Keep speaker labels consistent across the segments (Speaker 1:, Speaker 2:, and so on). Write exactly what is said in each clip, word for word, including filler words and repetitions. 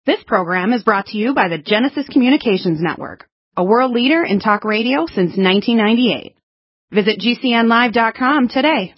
Speaker 1: This program is brought to you by the Genesis Communications Network, a world leader in talk radio since nineteen ninety-eight. Visit G C N live dot com today.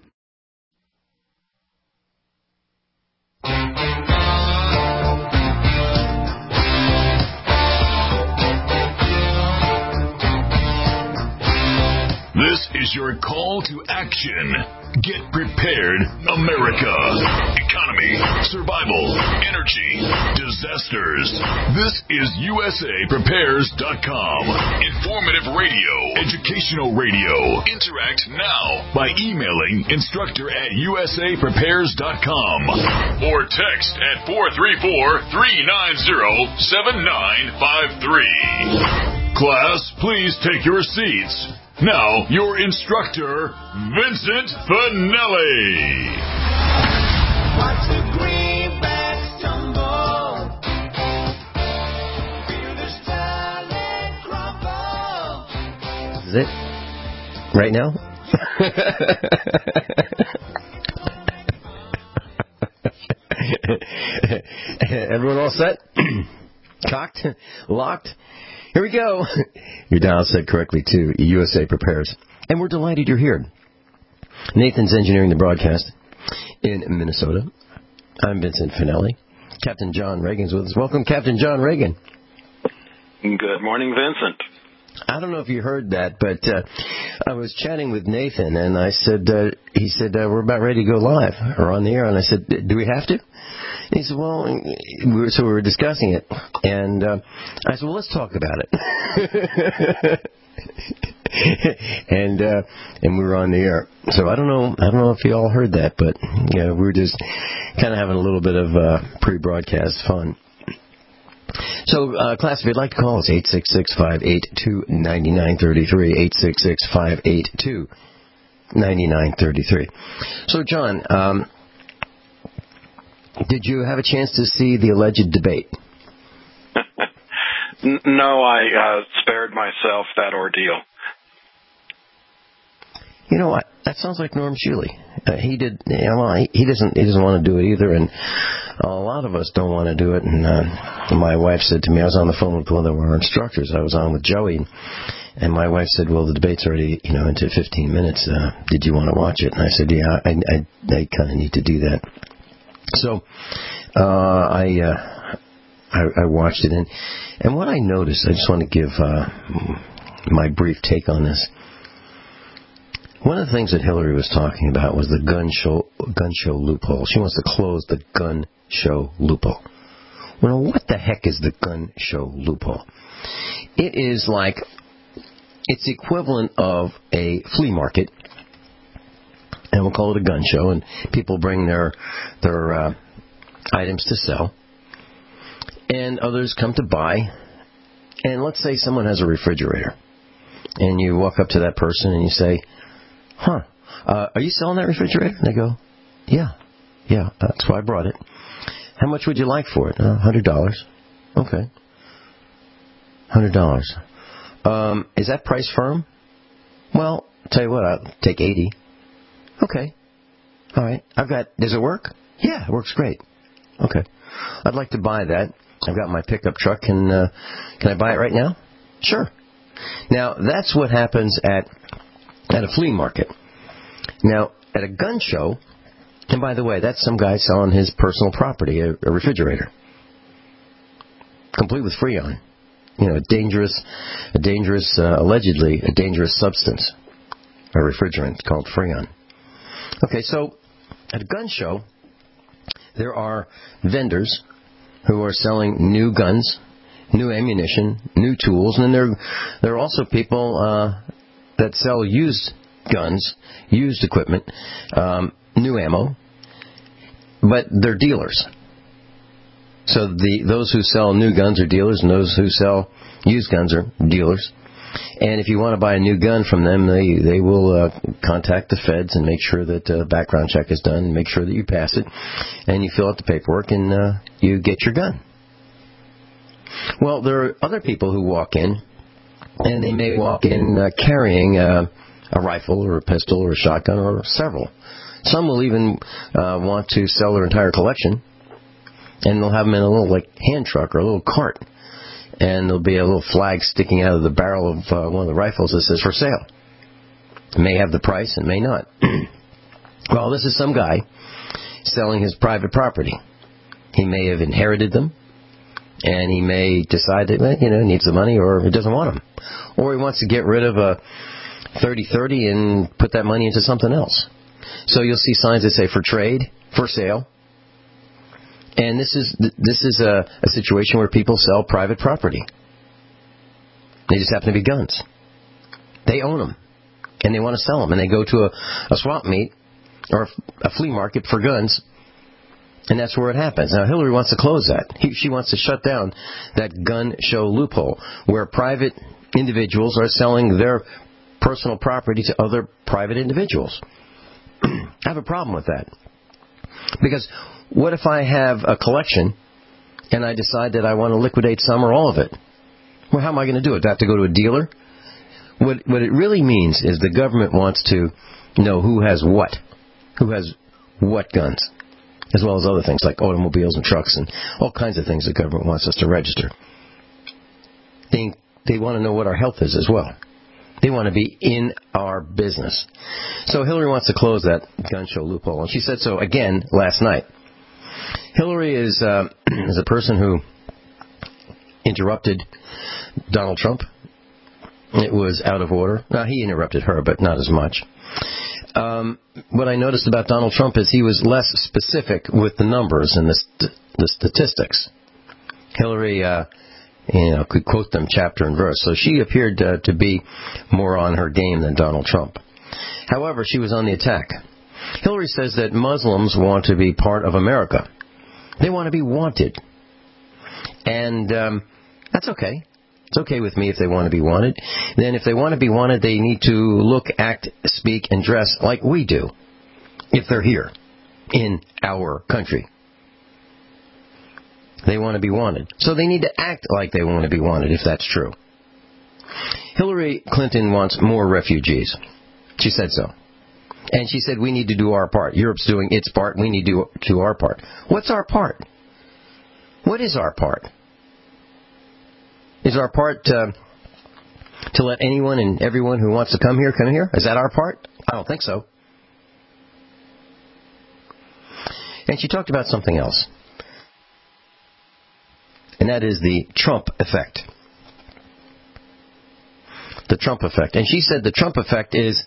Speaker 2: This is your call to action. Get prepared, America. Economy, survival, energy, disasters. This is U S A Prepares dot com. Informative radio, educational radio. Interact now by emailing instructor at U S A Prepares dot com or text at four three four, three nine zero, seven nine five three. Class, please take your seats. Now, your instructor, Vincent Finelli.
Speaker 3: Watch the greenbacks tumble. Feel this talent crumble.
Speaker 4: Is it? Right now? Everyone all set? Cocked? Locked? Here we go. Your dial set correctly to U S A Prepares. And we're delighted you're here. Nathan's engineering the broadcast in Minnesota. I'm Vincent Finelli. Captain John Reagan's with us. Welcome, Captain John Reagan.
Speaker 5: Good morning, Vincent.
Speaker 4: I don't know if you heard that, but uh, I was chatting with Nathan, and I said, uh, he said, uh, we're about ready to go live, or on the air. And I said, do we have to? He said, well, we were, so we were discussing it, and uh, I said, well, let's talk about it. and uh, and we were on the air. So I don't know, I don't know if you all heard that, but yeah, we were just kind of having a little bit of uh, pre-broadcast fun. So, uh, class, if you'd like to call us, eight six six, five eight two, nine nine three three, eight six six, five eight two, nine nine three three. So, John, um, did you have a chance to see the alleged debate?
Speaker 5: No, I uh, spared myself that ordeal.
Speaker 4: You know what? That sounds like Norm Shealy. Uh, he did. You know, he, he doesn't. He doesn't want to do it either, and a lot of us don't want to do it. And uh, my wife said to me, I was on the phone with one of our instructors. I was on with Joey, and my wife said, "Well, the debate's already, you know, into fifteen minutes. Uh, did you want to watch it?" And I said, "Yeah, I, I, I kind of need to do that." So uh, I, uh, I I watched it, and and what I noticed, I just want to give uh, my brief take on this. One of the things that Hillary was talking about was the gun show gun show loophole. She wants to close the gun show loophole. Well, what the heck is the gun show loophole? It is like, it's the equivalent of a flea market, and we'll call it a gun show, and people bring their their uh, items to sell, and others come to buy. And let's say someone has a refrigerator, and you walk up to that person and you say, huh, uh, are you selling that refrigerator? And they go, yeah, yeah, that's why I brought it. How much would you like for it? Uh, one hundred dollars. Okay. one hundred dollars. Um, is that price firm? Well, I'll tell you what, I'll take eighty. Okay. All right. I've got, does it work? Yeah, it works great. Okay. I'd like to buy that. I've got my pickup truck. Can, uh, can I buy it right now? Sure. Now, that's what happens at at a flea market. Now, at a gun show, and by the way, that's some guy selling his personal property, a, a refrigerator, complete with Freon. You know, a dangerous, a dangerous, uh, allegedly a dangerous substance, a refrigerant called Freon. Okay, so at a gun show, there are vendors who are selling new guns, new ammunition, new tools, and then there, there are also people uh, that sell used guns, used equipment, um, new ammo, but they're dealers. So the those who sell new guns are dealers, and those who sell used guns are dealers. And if you want to buy a new gun from them, they they will uh, contact the feds and make sure that a uh, background check is done, and make sure that you pass it, and you fill out the paperwork, and uh, you get your gun. Well, there are other people who walk in, and they may walk in uh, carrying uh, a rifle or a pistol or a shotgun or several. Some will even uh, want to sell their entire collection. And they'll have them in a little, like, hand truck or a little cart. And there'll be a little flag sticking out of the barrel of uh, one of the rifles that says, for sale. It may have the price and may not. Well, this is some guy selling his private property. He may have inherited them, and he may decide that, well, you know, he needs the money or he doesn't want them. Or he wants to get rid of a thirty thirty and put that money into something else. So you'll see signs that say for trade, for sale. And this is this is a, a situation where people sell private property. They just happen to be guns. They own them, and they want to sell them. And they go to a, a swap meet or a, a flea market for guns, and that's where it happens. Now, Hillary wants to close that. He, she wants to shut down that gun show loophole where private individuals are selling their personal property to other private individuals. I have a problem with that. Because what if I have a collection and I decide that I want to liquidate some or all of it? Well, how am I going to do it? Do I have to go to a dealer? What, what it really means is the government wants to know who has what. Who has what guns. As well as other things like automobiles and trucks and all kinds of things the government wants us to register. They, they want to know what our health is as well. They want to be in our business. So Hillary wants to close that gun show loophole. And she said so again last night. Hillary is, uh, is a person who interrupted Donald Trump. It was out of order. Now, he interrupted her, but not as much. Um, what I noticed about Donald Trump is he was less specific with the numbers and the, st- the statistics. Hillary, uh, you know, could quote them chapter and verse. So she appeared uh, to be more on her game than Donald Trump. However, she was on the attack. Hillary says that Muslims want to be part of America. They want to be wanted. And um, that's okay. It's okay with me if they want to be wanted. Then if they want to be wanted, they need to look, act, speak, and dress like we do if they're here in our country. They want to be wanted. So they need to act like they want to be wanted, if that's true. Hillary Clinton wants more refugees. She said so. And she said we need to do our part. Europe's doing its part. We need to do our part. What's our part? What is our part? Is our part uh, to let anyone and everyone who wants to come here come here? Is that our part? I don't think so. And she talked about something else. And that is the Trump effect. The Trump effect. And she said the Trump effect is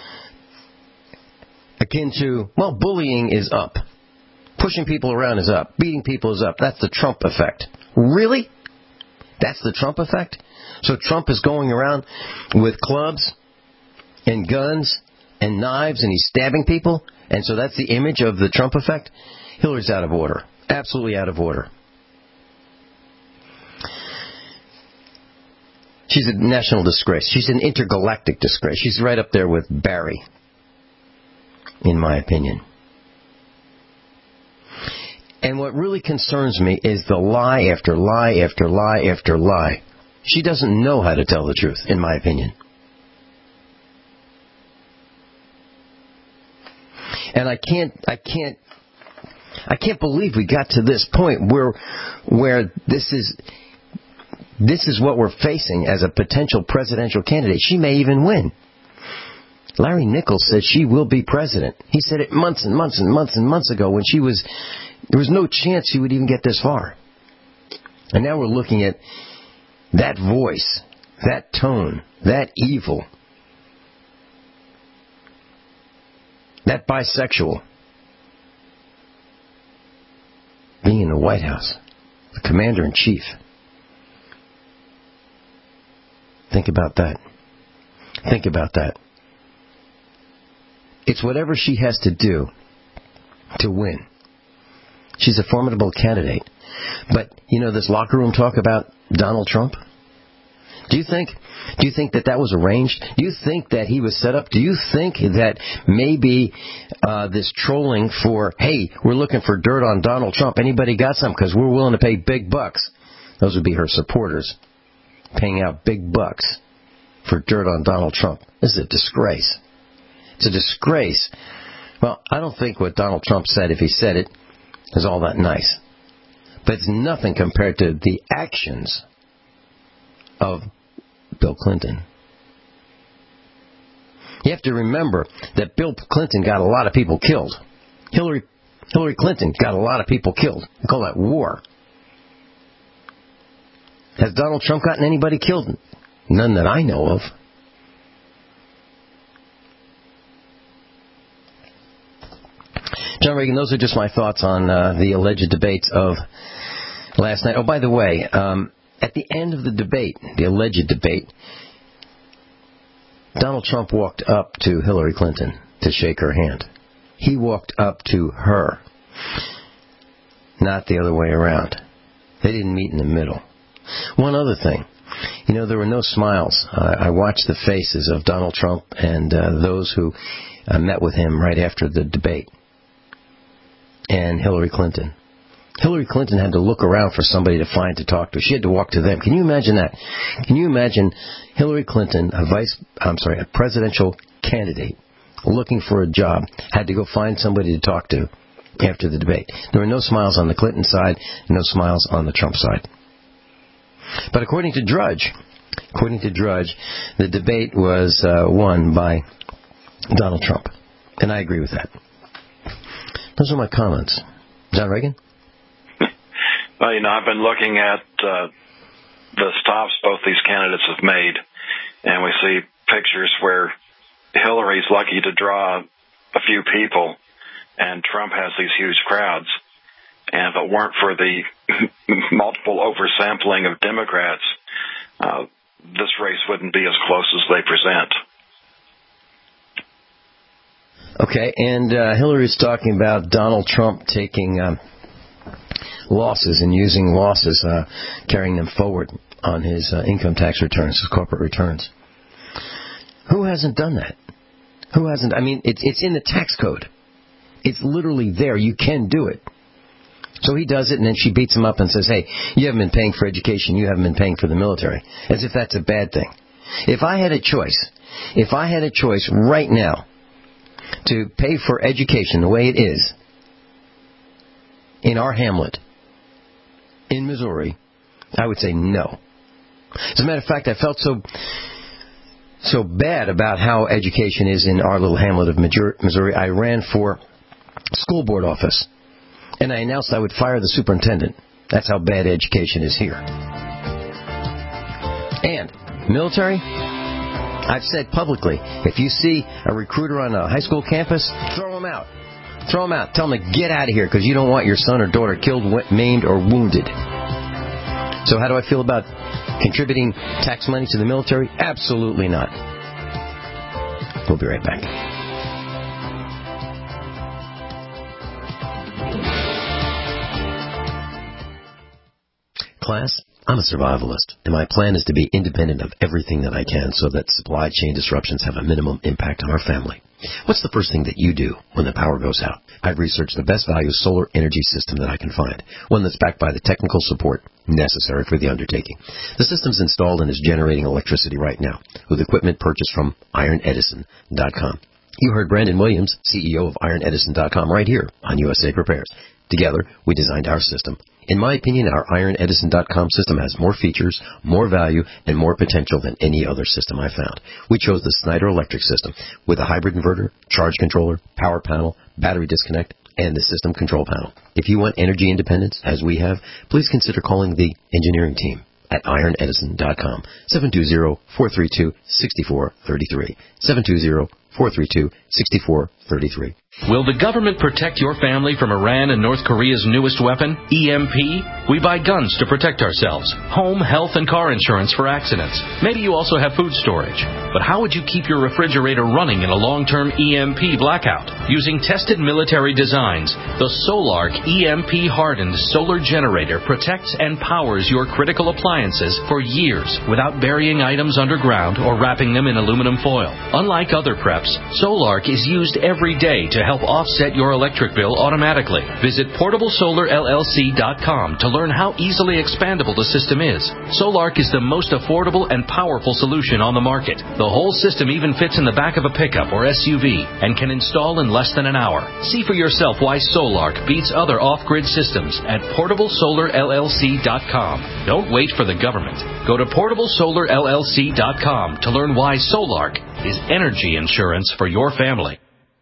Speaker 4: akin to, well, bullying is up. Pushing people around is up. Beating people is up. That's the Trump effect. Really? That's the Trump effect? So Trump is going around with clubs and guns and knives and he's stabbing people? And so that's the image of the Trump effect? Hillary's out of order. Absolutely out of order. She's a national disgrace. She's an intergalactic disgrace. She's right up there with Barry, in my opinion. And what really concerns me is the lie after lie after lie after lie. She doesn't know how to tell the truth, in my opinion. And I can't, I can't, I can't believe we got to this point where, where this is, this is what we're facing as a potential presidential candidate. She may even win. Larry Nichols said she will be president. He said it months and months and months and months ago when she was, there was no chance she would even get this far. And now we're looking at that voice, that tone, that evil, that bisexual being in the White House, the commander-in-chief. Think about that. Think about that. It's whatever she has to do to win. She's a formidable candidate. But, you know, this locker room talk about Donald Trump? Do you think, do you think that that was arranged? Do you think that he was set up? Do you think that maybe uh, this trolling for, hey, we're looking for dirt on Donald Trump. Anybody got some? Because we're willing to pay big bucks. Those would be her supporters, paying out big bucks for dirt on Donald Trump. This is a disgrace. It's a disgrace. Well, I don't think what Donald Trump said, if he said it, is all that nice. But it's nothing compared to the actions of Bill Clinton. You have to remember that Bill Clinton got a lot of people killed. Hillary Hillary Clinton got a lot of people killed. We call that war. Has Donald Trump gotten anybody killed? None that I know of. John Reagan, those are just my thoughts on uh, the alleged debates of last night. Oh, by the way, um, at the end of the debate, the alleged debate, Donald Trump walked up to Hillary Clinton to shake her hand. He walked up to her, not the other way around. They didn't meet in the middle. One other thing, you know, there were no smiles. Uh, I watched the faces of Donald Trump and uh, those who uh, met with him right after the debate, and Hillary Clinton. Hillary Clinton had to look around for somebody to find to talk to. She had to walk to them. Can you imagine that? Can you imagine Hillary Clinton, a vice, I'm sorry, a presidential candidate looking for a job, had to go find somebody to talk to after the debate? There were no smiles on the Clinton side, no smiles on the Trump side. But according to Drudge, according to Drudge, the debate was uh, won by Donald Trump. And I agree with that. Those are my comments. John Reagan?
Speaker 5: Well, you know, I've been looking at uh, the stops both these candidates have made, and we see pictures where Hillary's lucky to draw a few people, and Trump has these huge crowds. And if it weren't for the multiple oversampling of Democrats, uh, this race wouldn't be as close as they present.
Speaker 4: Okay, and uh, Hillary's talking about Donald Trump taking um, losses and using losses, uh, carrying them forward on his uh, income tax returns, his corporate returns. Who hasn't done that? Who hasn't? I mean, it's it's in the tax code. It's literally there. You can do it. So he does it, and then she beats him up and says, hey, you haven't been paying for education, you haven't been paying for the military, as if that's a bad thing. If I had a choice, if I had a choice right now to pay for education the way it is in our hamlet in Missouri, I would say no. As a matter of fact, I felt so so bad about how education is in our little hamlet of Missouri, I ran for school board office. And I announced I would fire the superintendent. That's how bad education is here. And military, I've said publicly, if you see a recruiter on a high school campus, throw him out. Throw him out. Tell him to get out of here because you don't want your son or daughter killed, maimed, or wounded. So how do I feel about contributing tax money to the military? Absolutely not. We'll be right back. Class, I'm a survivalist, and my plan is to be independent of everything that I can so that supply chain disruptions have a minimum impact on our family. What's the first thing that you do when the power goes out? I've researched the best value solar energy system that I can find, one that's backed by the technical support necessary for the undertaking. The system's installed and is generating electricity right now with equipment purchased from iron edison dot com. You heard Brandon Williams, C E O of iron edison dot com, right here on U S A Prepares. Together, we designed our system. In my opinion, our iron edison dot com system has more features, more value, and more potential than any other system I found. We chose the Snyder Electric system with a hybrid inverter, charge controller, power panel, battery disconnect, and the system control panel. If you want energy independence, as we have, please consider calling the engineering team at iron edison dot com, seven two zero, four three two, six four three three, seven two zero, four three two, six four three three.
Speaker 6: Will the government protect your family from Iran and North Korea's newest weapon, E M P? We buy guns to protect ourselves, home, health, and car insurance for accidents. Maybe you also have food storage. But how would you keep your refrigerator running in a long-term E M P blackout? Using tested military designs, the Solarc E M P-hardened solar generator protects and powers your critical appliances for years without burying items underground or wrapping them in aluminum foil. Unlike other preps, steps. Solark is used every day to help offset your electric bill automatically. Visit portable solar L L C dot com to learn how easily expandable the system is. Solark is the most affordable and powerful solution on the market. The whole system even fits in the back of a pickup or S U V and can install in less than an hour. See for yourself why Solark beats other off-grid systems at portable solar L L C dot com. Don't wait for the government. Go to portable solar L L C dot com to learn why Solark is energy insurance for your family.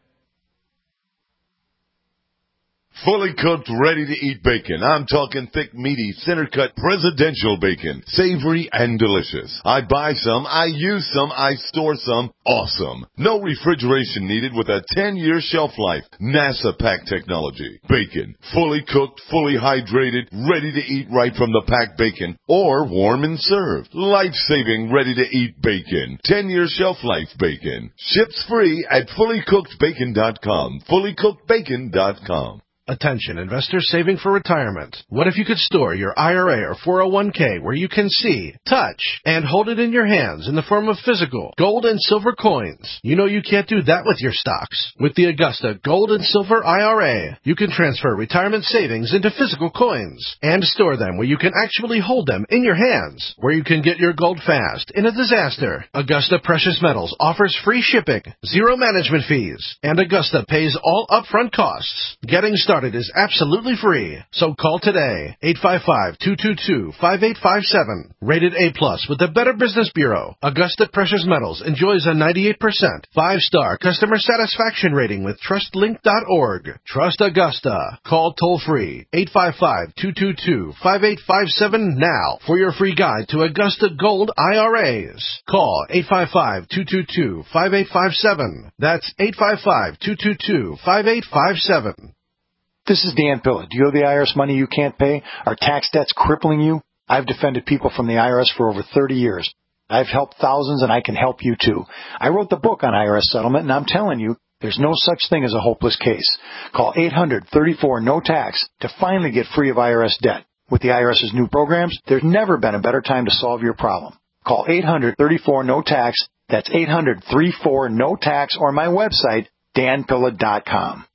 Speaker 7: Fully cooked, ready-to-eat bacon. I'm talking thick, meaty, center-cut presidential bacon. Savory and delicious. I buy some, I use some, I store some. Awesome. No refrigeration needed with a ten-year shelf life. NASA pack technology. Bacon. Fully cooked, fully hydrated, ready to eat right from the packed bacon. Or warm and served. Life-saving, ready-to-eat bacon. ten-year shelf life bacon. Ships free at fully cooked bacon dot com. fully cooked bacon dot com.
Speaker 8: Attention, investors saving for retirement. What if you could store your I R A or four oh one k where you can see, touch, and hold it in your hands in the form of physical gold and silver coins? You know you can't do that with your stocks. With the Augusta Gold and Silver I R A, you can transfer retirement savings into physical coins and store them where you can actually hold them in your hands, where you can get your gold fast in a disaster. Augusta Precious Metals offers free shipping, zero management fees, and Augusta pays all upfront costs. Getting started is absolutely free, so call today, eight five five, two two two, five eight five seven. Rated A plus with the Better Business Bureau, Augusta Precious Metals enjoys a ninety-eight percent five-star customer satisfaction rating with trust link dot org. Trust Augusta. Call toll-free, eight five five, two two two, five eight five seven now for your free guide to Augusta Gold I R As. Call eight five five, two two two, five eight five seven. That's eight five five, two two two, five eight five seven.
Speaker 9: This is Dan Pilla. Do you owe the I R S money you can't pay? Are tax debts crippling you? I've defended people from the I R S for over thirty years. I've helped thousands, and I can help you too. I wrote the book on I R S settlement, and I'm telling you, there's no such thing as a hopeless case. Call eight hundred, thirty-four, no tax to finally get free of I R S debt. With the IRS's new programs, there's never been a better time to solve your problem. Call eight hundred, thirty-four, no tax. That's eight hundred, thirty-four, no tax, or my website, dan pilla dot com.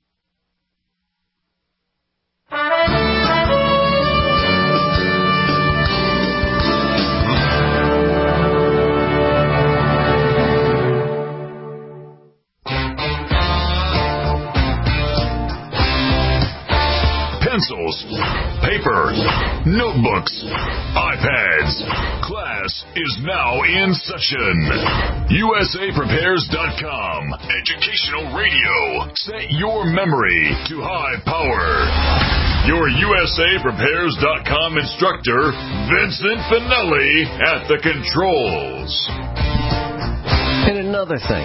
Speaker 2: Pencils, paper, notebooks, iPads. Class is now in session. U S A Prepares dot com. Educational radio. Set your memory to high power. Your U S A Prepares dot com instructor, Vincent Finelli, at the controls.
Speaker 4: And another thing,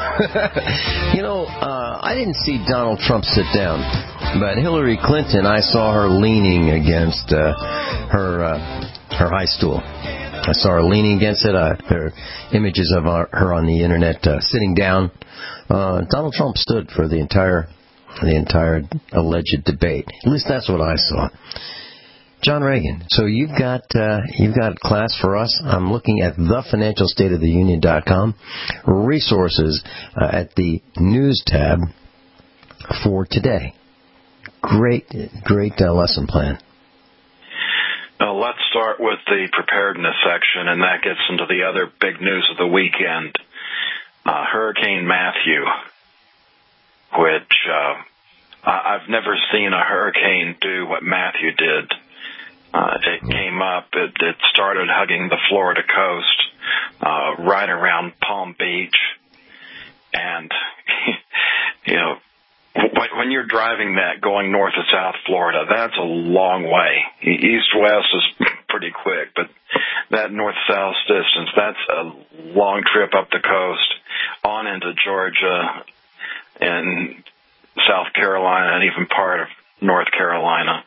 Speaker 4: you know, uh, I didn't see Donald Trump sit down, but Hillary Clinton, I saw her leaning against uh, her uh, her high stool. I saw her leaning against it. Uh, there are images of our, her on the internet uh, sitting down. Uh, Donald Trump stood for the entire the entire alleged debate. At least that's what I saw. John Reagan, so you've got uh, you've got class for us. I'm looking at the financial state of the union dot com, resources uh, at the news tab for today. Great, great uh, lesson plan.
Speaker 5: Now, let's start with the preparedness section, and that gets into the other big news of the weekend. Uh, Hurricane Matthew, which uh, I've never seen a hurricane do what Matthew did. Uh, it came up, it, it started hugging the Florida coast, uh, right around Palm Beach. And, you know, when you're driving that going north to South Florida, that's a long way. East-west is pretty quick, but that north-south distance, that's a long trip up the coast, on into Georgia and South Carolina and even part of North Carolina.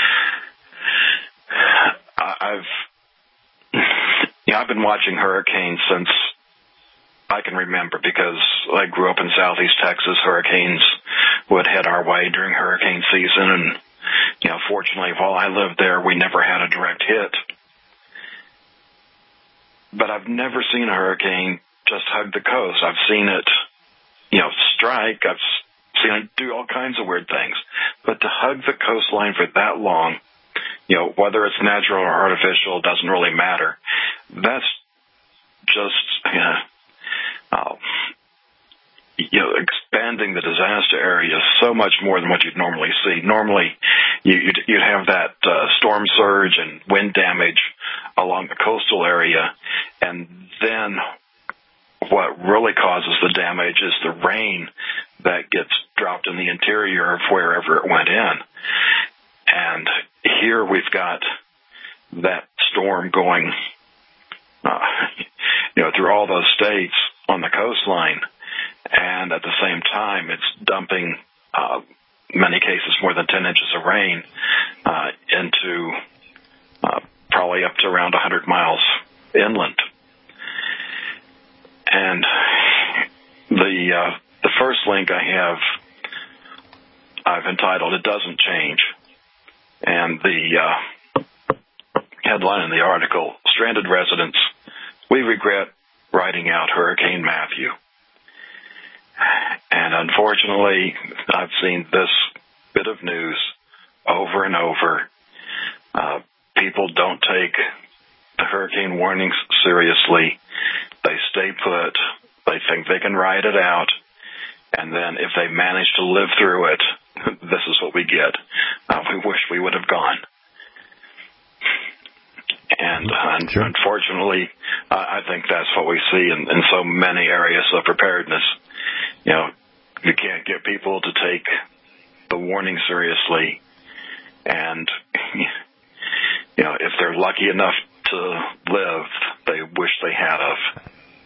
Speaker 5: I've, you know, I've been watching hurricanes since I can remember, because I grew up in southeast Texas. Hurricanes would head our way during hurricane season, and, you know, fortunately, while I lived there, we never had a direct hit. But I've never seen a hurricane just hug the coast. I've seen it, you know, strike. I've seen it do all kinds of weird things. But to hug the coastline for that long, you know, whether it's natural or artificial, doesn't really matter. That's just, you know, uh, you know, expanding the disaster area so much more than what you'd normally see. Normally, you, you'd, you'd have that uh, storm surge and wind damage along the coastal area, and then what really causes the damage is the rain that gets dropped in the interior of wherever it went in. And here we've got that storm going, uh, you know, through all those states on the coastline, and at the same time, it's dumping, uh, many cases, more than ten inches of rain uh, into uh, probably up to around one hundred miles inland. And the uh, the first link I have, I've entitled "It Doesn't Change," and the uh, headline in the article: "Stranded residents, we regret riding out Hurricane Matthew." And unfortunately, I've seen this bit of news over and over. Uh, people don't take the hurricane warnings seriously. They stay put. They think they can ride it out. And then if they manage to live through it, this is what we get. Uh, we wish we would have gone. And uh,
Speaker 4: sure.
Speaker 5: unfortunately, uh, I think that's what we see in, in so many areas of preparedness. You know, you can't get people to take the warning seriously. And, you know, if they're lucky enough to live, they wish they had of.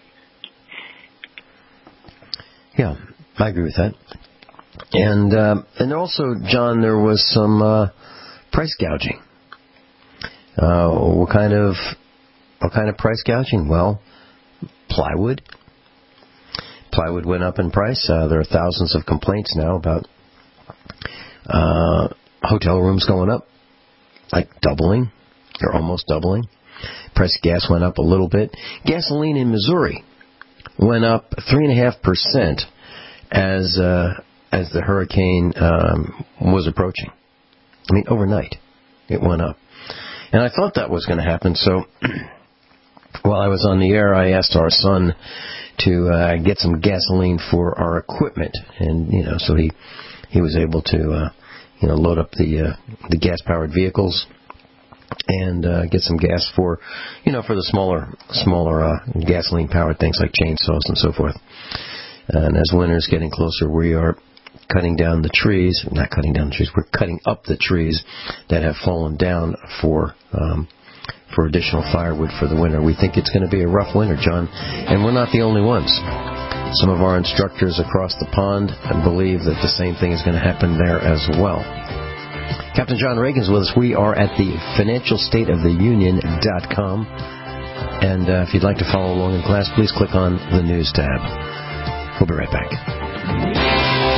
Speaker 4: Yeah, I agree with that. And uh, and also, John, there was some uh, price gouging. Uh, what kind of what kind of price gouging? Well, plywood. Plywood went up in price. Uh, there are thousands of complaints now about uh, hotel rooms going up, like doubling. They're almost doubling. Price of gas went up a little bit. Gasoline in Missouri went up three and a half percent as uh, as the hurricane um, was approaching. I mean, overnight it went up, and I thought that was going to happen. So while I was on the air, I asked our son to uh, get some gasoline for our equipment, and you know, so he he was able to uh, you know load up the uh, the gas powered vehicles and uh, get some gas for you know for the smaller smaller uh, gasoline powered things like chainsaws and so forth. And as winter's getting closer, we are cutting down the trees, not cutting down the trees, we're cutting up the trees that have fallen down for um, for additional firewood for the winter. We think it's going to be a rough winter, John, and we're not the only ones. Some of our instructors across the pond believe that the same thing is going to happen there as well. Captain John Reagan's with us. We are at the financial state of the union dot com, and uh, if you'd like to follow along in class, please click on the news tab. We'll be right back.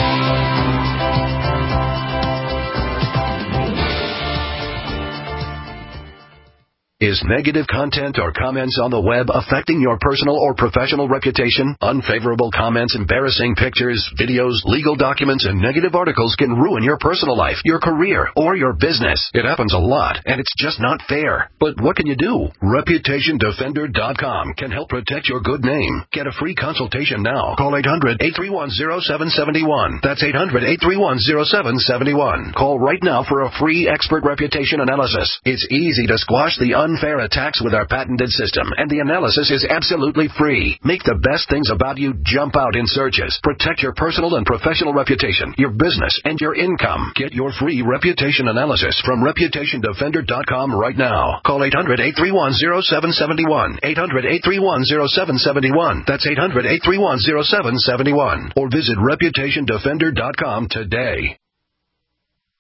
Speaker 10: Is negative content or comments on the web affecting your personal or professional reputation? Unfavorable comments, embarrassing pictures, videos, legal documents, and negative articles can ruin your personal life, your career, or your business. It happens a lot, and it's just not fair. But what can you do? Reputation Defender dot com can help protect your good name. Get a free consultation now. Call eight hundred, eight three one, zero seven seven one. That's eight hundred, eight three one, zero seven seven one. Call right now for a free expert reputation analysis. It's easy to squash the un Unfair attacks with our patented system, and the analysis is absolutely free. Make the best things about you jump out in searches. Protect your personal and professional reputation, your business, and your income. Get your free reputation analysis from Reputation Defender dot com right now. Call eight hundred, eight three one, zero seven seven one. eight hundred, eight three one, zero seven seven one. That's eight hundred, eight three one, zero seven seven one. Or visit Reputation Defender dot com today.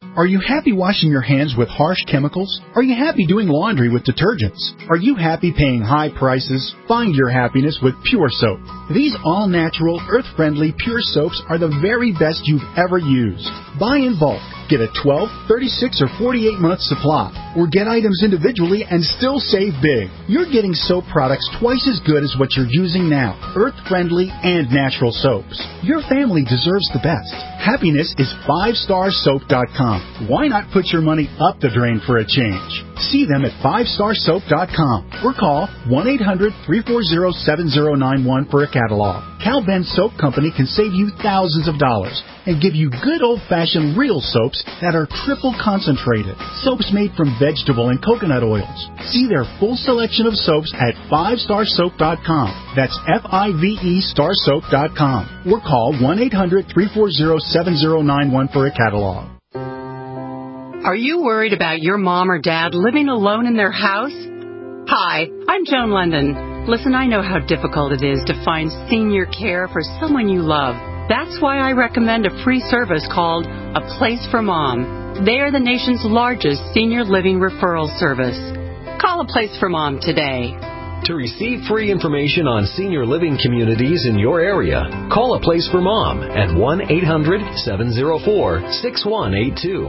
Speaker 11: Are you happy washing your hands with harsh chemicals? Are you happy doing laundry with detergents? Are you happy paying high prices? Find your happiness with Pure Soap. These all-natural, earth-friendly Pure Soaps are the very best you've ever used. Buy in bulk. Get a twelve, thirty-six, or forty-eight month supply. Or get items individually and still save big. You're getting soap products twice as good as what you're using now. Earth-friendly and natural soaps. Your family deserves the best. Happiness is five star soap dot com. Why not put your money up the drain for a change? See them at five star soap dot com or call one eight hundred, three four zero, seven zero nine one for a catalog. Cal Ben Soap Company can save you thousands of dollars and give you good old-fashioned real soaps that are triple concentrated. Soaps made from vegetable and coconut oils. See their full selection of soaps at five star soap dot com. That's F I V E star soap dot com. Or call one eight hundred, three four zero, seven zero nine one for a catalog.
Speaker 1: Are you worried about your mom or dad living alone in their house? Hi, I'm Joan London. Listen, I know how difficult it is to find senior care for someone you love. That's why I recommend a free service called A Place for Mom. They are the nation's largest senior living referral service. Call A Place for Mom today.
Speaker 12: To receive free information on senior living communities in your area, call A Place for Mom at one eight hundred, seven zero four, six one eight two.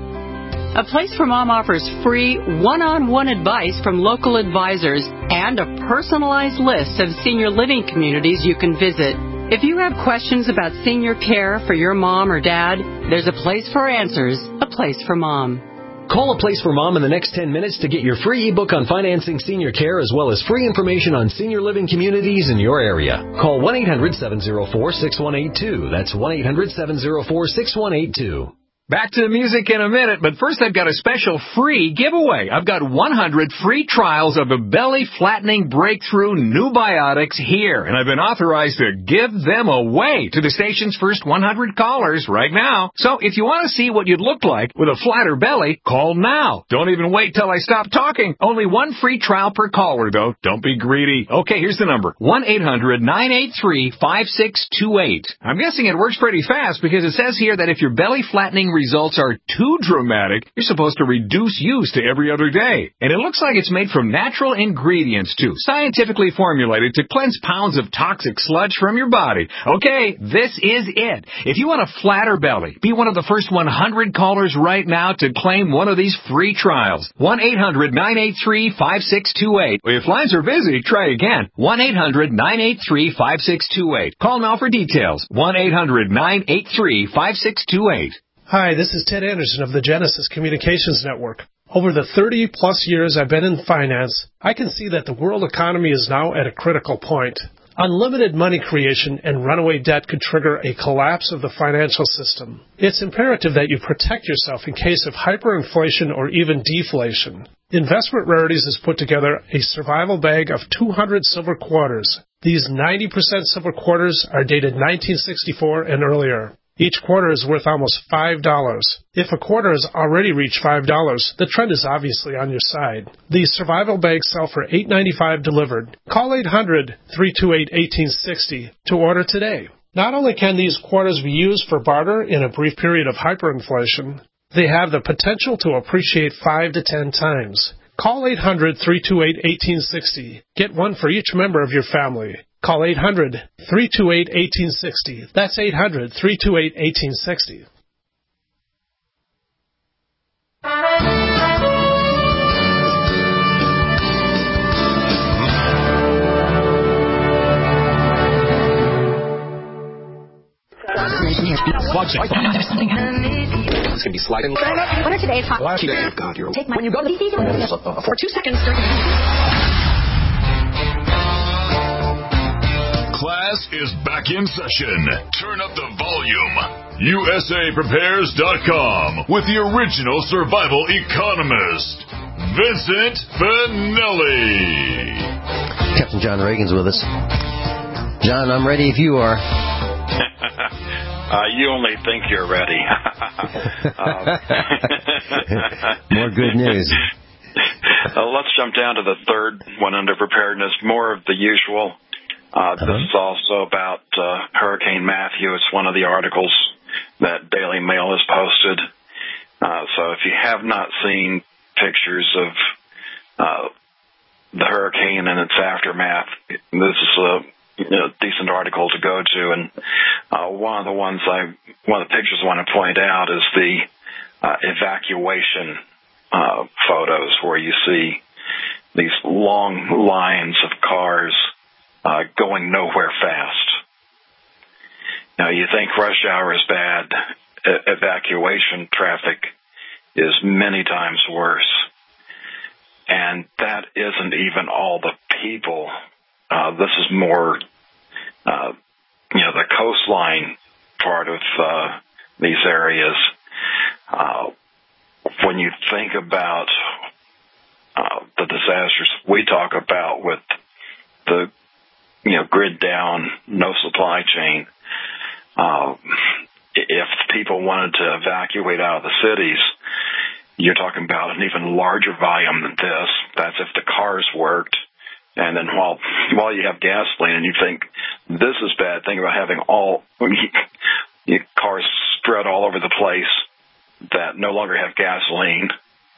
Speaker 1: A Place for Mom offers free one-on-one advice from local advisors and a personalized list of senior living communities you can visit. If you have questions about senior care for your mom or dad, there's a place for answers, A Place for Mom.
Speaker 12: Call A Place for Mom in the next ten minutes to get your free ebook on financing senior care as well as free information on senior living communities in your area. Call one eight hundred, seven zero four, six one eight two. That's one eight hundred, seven zero four, six one eight two.
Speaker 13: Back to the music in a minute, but first I've got a special free giveaway. I've got one hundred free trials of the belly-flattening breakthrough Nubiotics here, and I've been authorized to give them away to the station's first one hundred callers right now. So if you want to see what you'd look like with a flatter belly, call now. Don't even wait till I stop talking. Only one free trial per caller, though. Don't be greedy. Okay, here's the number. one eight hundred, nine eight three, five six two eight. I'm guessing it works pretty fast because it says here that if your belly-flattening results are too dramatic, you're supposed to reduce use to every other day. And it looks like it's made from natural ingredients, too, scientifically formulated to cleanse pounds of toxic sludge from your body. Okay, this is it. If you want a flatter belly, be one of the first one hundred callers right now to claim one of these free trials. one eight hundred, nine eight three, five six two eight. If lines are busy, try again. one eight hundred, nine eight three, five six two eight. Call now for details. one eight hundred, nine eight three, five six two eight.
Speaker 8: Hi, this is Ted Anderson of the Genesis Communications Network. Over the thirty-plus years I've been in finance, I can see that the world economy is now at a critical point. Unlimited money creation and runaway debt could trigger a collapse of the financial system. It's imperative that you protect yourself in case of hyperinflation or even deflation. Investment Rarities has put together a survival bag of two hundred silver quarters. These ninety percent silver quarters are dated nineteen sixty-four and earlier. Each quarter is worth almost five dollars. If a quarter has already reached five dollars, the trend is obviously on your side. These survival bags sell for eight ninety-five delivered. Call eight hundred, three two eight, one eight six zero to order today. Not only can these quarters be used for barter in a brief period of hyperinflation, they have the potential to appreciate five to ten times. Call eight hundred, three two eight, one eight six zero. Get one for each member of your family. Call eight hundred, three two eight, one eight six zero. That's eight hundred, three two eight, one eight six zero.
Speaker 3: Watch it. There's something happening.
Speaker 14: It's going to be sliding.
Speaker 3: What are today's hot
Speaker 14: Last day. God, you're...
Speaker 3: Take my... When you go to the... For two seconds.
Speaker 2: Class is back in session. Turn up the volume. U S A Prepares dot com with the original survival economist, Vincent Finelli.
Speaker 4: Captain John Reagan's with us. John, I'm ready if you are.
Speaker 5: Uh, you only think you're ready. uh,
Speaker 4: More good news.
Speaker 5: Uh, let's jump down to the third one under preparedness, more of the usual. Uh, uh-huh. This is also about uh, Hurricane Matthew. It's one of the articles that Daily Mail has posted. Uh, so if you have not seen pictures of uh, the hurricane and its aftermath, this is a you know, decent article to go to. And uh, one of the ones I, one of the pictures I want to point out is the uh, evacuation uh, photos, where you see these long lines of cars uh, going nowhere fast. Now, you think rush hour is bad. E- evacuation traffic is many times worse. And that isn't even all the people. Uh, this is more, uh, you know, the coastline part of uh, these areas. Uh, when you think about uh, the disasters we talk about with the, you know, grid down, no supply chain, uh, if people wanted to evacuate out of the cities, you're talking about an even larger volume than this. That's if the cars worked. And then while while you have gasoline and you think this is bad, think about having all you, cars spread all over the place that no longer have gasoline.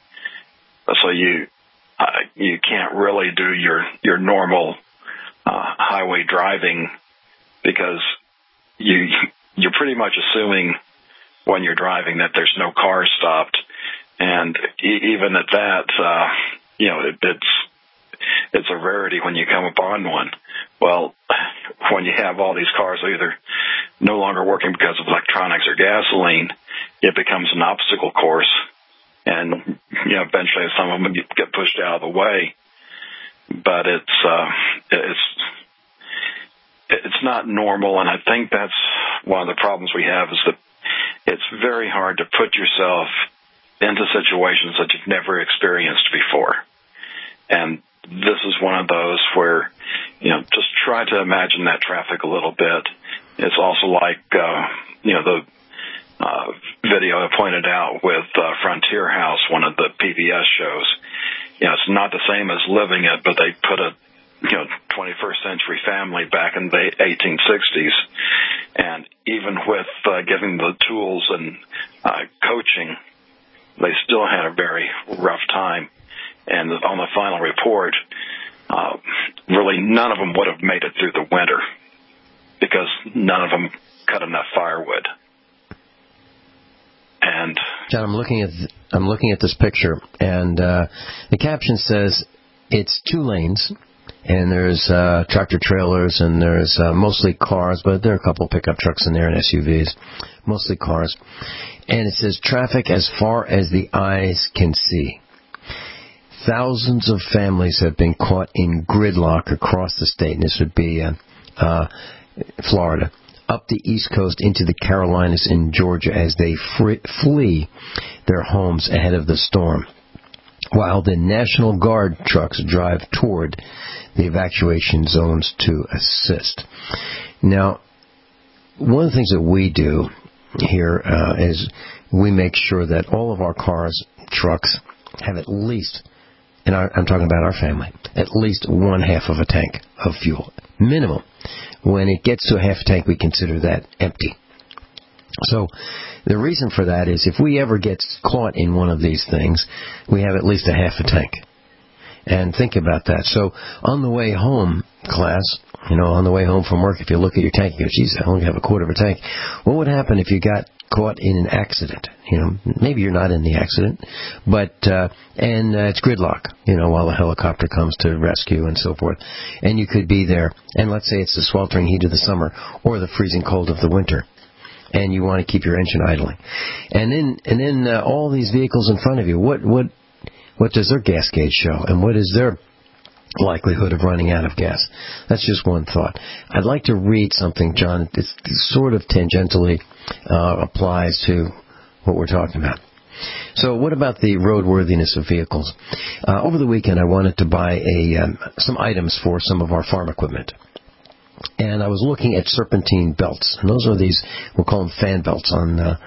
Speaker 5: So you uh, you can't really do your your normal uh, highway driving, because you you're pretty much assuming when you're driving that there's no car stopped. And e- even at that, uh, you know, it, it's it's a rarity when you come upon one. Well, when you have all these cars either no longer working because of electronics or gasoline, it becomes an obstacle course. And, you know, eventually some of them get pushed out of the way. But it's uh, it's it's not normal, and I think that's one of the problems we have, is that it's very hard to put yourself into situations that you've never experienced before. And this is one of those where, you know, just try to imagine that traffic a little bit. It's also like, uh, you know, the uh, video I pointed out with uh, Frontier House, one of the P B S shows. You know, it's not the same as living it, but they put a, you know, twenty-first century family back in the eighteen sixties. And even with uh, giving the tools and uh, coaching, they still had a very rough time. And on the final report, uh, really none of them would have made it through the winter, because none of them cut enough firewood. And
Speaker 4: John, I'm looking at th- I'm looking at this picture, and uh, the caption says it's two lanes, and there's uh, tractor trailers, and there's uh, mostly cars, but there are a couple pickup trucks in there and S U Vs, mostly cars. And it says traffic as far as the eyes can see. Thousands of families have been caught in gridlock across the state, and this would be uh, uh, Florida, up the East Coast into the Carolinas and Georgia as they free, flee their homes ahead of the storm, while the National Guard trucks drive toward the evacuation zones to assist. Now, one of the things that we do here uh, is we make sure that all of our cars, trucks, have at least, and I'm talking about our family, at least one half of a tank of fuel, minimum. When it gets to a half a tank, we consider that empty. So the reason for that is if we ever get caught in one of these things, we have at least a half a tank. And think about that. So on the way home, class, you know, on the way home from work, if you look at your tank, you go, geez, I only have a quarter of a tank. What would happen if you got caught in an accident? You know, maybe you're not in the accident, but, uh, and uh, it's gridlock, you know, while the helicopter comes to rescue and so forth. And you could be there, and let's say it's the sweltering heat of the summer or the freezing cold of the winter, and you want to keep your engine idling. And then, and then uh, all these vehicles in front of you, what, what, what does their gas gauge show? And what is their likelihood of running out of gas? That's just one thought. I'd like to read something, John. It sort of tangentially uh, applies to what we're talking about. So what about the roadworthiness of vehicles? Uh, over the weekend, I wanted to buy a um, some items for some of our farm equipment. And I was looking at serpentine belts. And those are these, we'll call them fan belts on, uh,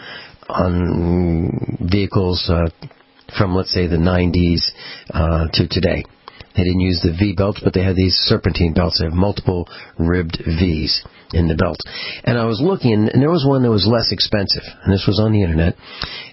Speaker 4: on vehicles uh, from, let's say, the nineties uh, to today. They didn't use the V belts, but they had these serpentine belts. They have multiple ribbed V's in the belt. And I was looking, and there was one that was less expensive, and this was on the internet,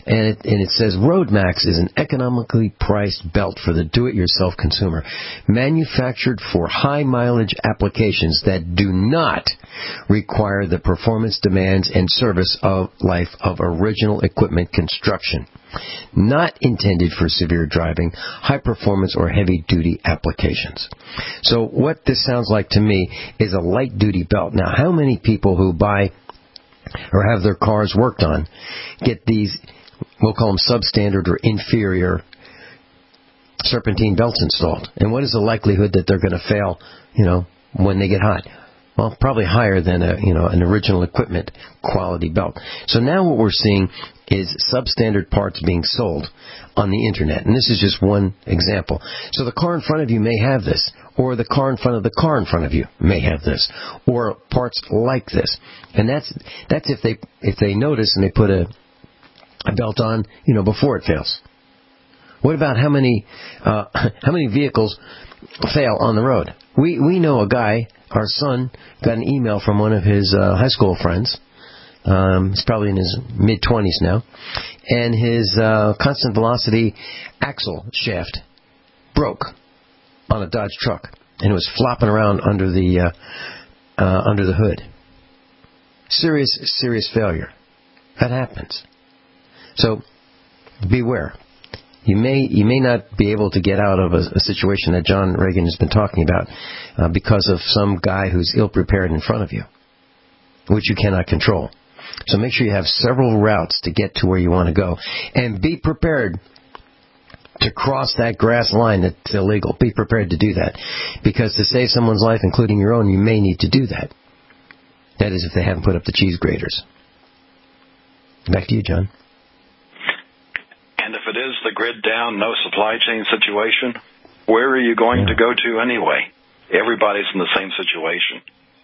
Speaker 4: And it, and it says, RoadMax is an economically priced belt for the do-it-yourself consumer, manufactured for high-mileage applications that do not require the performance demands and service of life of original equipment construction. Not intended for severe driving, high performance, or heavy duty applications. So what this sounds like to me is a light duty belt. Now, how many people who buy or have their cars worked on get these, we'll call them substandard or inferior serpentine belts installed? And what is the likelihood that they're going to fail, you know, when they get hot? Well, probably higher than a, you know, an original equipment quality belt. So now what we're seeing is substandard parts being sold on the internet. And this is just one example. So the car in front of you may have this, or the car in front of the car in front of you may have this, or parts like this. And that's that's if they if they notice and they put a, a belt on, you know, before it fails. What about how many uh, how many vehicles fail on the road? We we know a guy, our son, got an email from one of his uh, high school friends. Um, he's probably in his mid-twenties now. And his uh, constant velocity axle shaft broke on a Dodge truck. And it was flopping around under the uh, uh, under the hood. Serious, serious failure. That happens. So, beware. You may you may not be able to get out of a, a situation that John Reagan has been talking about uh, because of some guy who's ill-prepared in front of you, which you cannot control. So make sure you have several routes to get to where you want to go. And be prepared to cross that grass line that's illegal. Be prepared to do that. Because to save someone's life, including your own, you may need to do that. That is if they haven't put up the cheese graters. Back to you, John.
Speaker 5: And if it is the grid down, no supply chain situation, where are you going yeah. to go to anyway? Everybody's in the same situation.